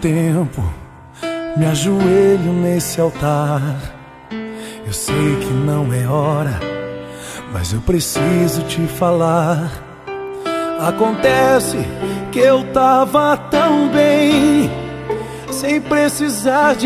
tempo me ajoelho nesse altar. Eu sei que não é hora, mas eu preciso te falar. Acontece que eu tava tão bem, sem precisar de